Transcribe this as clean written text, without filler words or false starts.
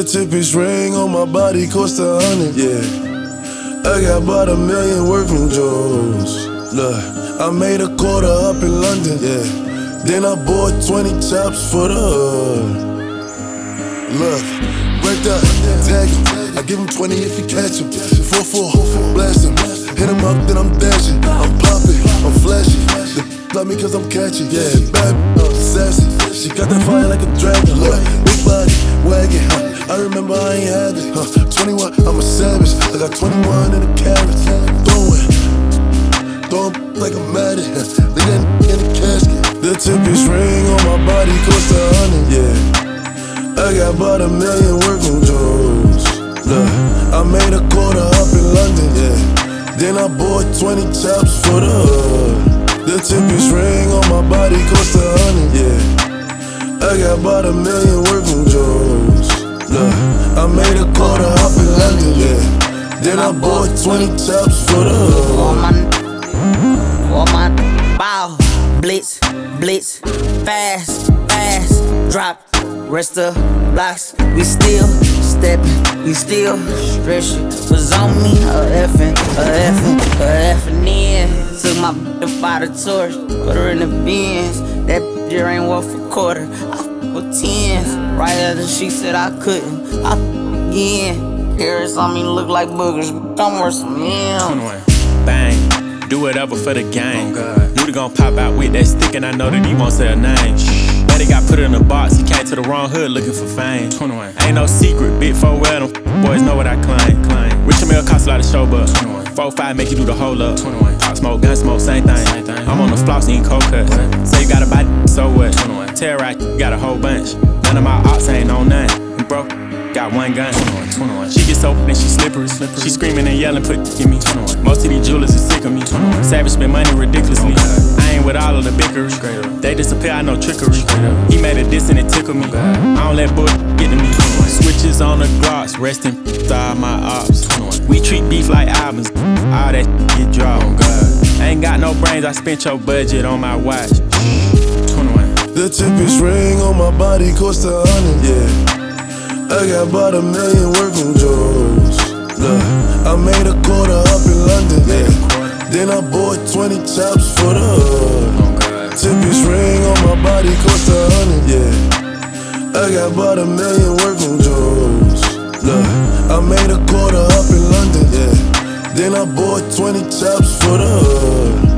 The cheapest ring on my body cost 100, yeah. I got about $1 million worth from Jones. Look, I made a quarter up in London, yeah. Then I bought 20 chops for the hood. Look, break that, tag him. I give him 20 if he catch him. 4-4, blast him. Hit him up, then I'm dashing. I'm popping, I'm flashy. The love me cause I'm catchy, yeah. Bad, sassy. She got that fire like a dragon. Look, big body, wagon, I remember I ain't had it, 21, I'm a savage. I got 21 in the carrot. Throw him like I'm mad at him. Leave that in the casket. The cheapest ring on my body cost 100, yeah. I got about $1 million worth from Jones. Look, I made a quarter up in London, yeah. Then I bought 20 chops for the hood. The cheapest ring on my body cost 100, yeah. I got about $1 million worth from Jones. Look, I made a quarter up in London, yeah. Then I bought 20 chops for the hood. On my bow, blitz, fast, drop, rest of blocks. We still steppin', we still stretchin'. Was on me, a effin' in. Took my by the torch, put her in the bins. That there ain't worth a quarter. I with tens. Right after she said I couldn't, I again. Paris on me look like boogers, I'm worth some M's. Bang, do whatever for the game. Knew they gon' pop out with that stick, and I know that he won't say a name. But he got put in a box, he came to the wrong hood looking for fame. 21. Ain't no secret, big 4 well, them boys know what I claim. Rich Mill cost a lot of show, but 4-5 make you do the whole up. 21. Pop smoke, gun smoke, same thing. I'm on the floss eating cold cuts. Say you got a body, so what? 21. Terrorite, got a whole bunch. None of my ops ain't on none. Bro, got one gun. 21. She gets open and she slippery. She screaming and yelling, put in me. 21. Most of these jewelers is sick of me. 21. Savage spend money ridiculously. I ain't with all of the bickery. They disappear, I know trickery. He made a diss and it tickled me. I don't let bull get to me. Switches on the gloss, resting all my ops. We treat beef like albums, all that get dropped. I ain't got no brains, I spent your budget on my watch. 21. The cheapest ring on my body cost 100, yeah. I got about $1 million worth from Jones. Look, I made a quarter up in London, yeah. Then I bought 20 chops for the hood. Cheapest ring on my body cost 100, yeah. I got about $1 million worth from Jones. Look, I made a quarter up in London, yeah. Then I bought 20 chops for the hood.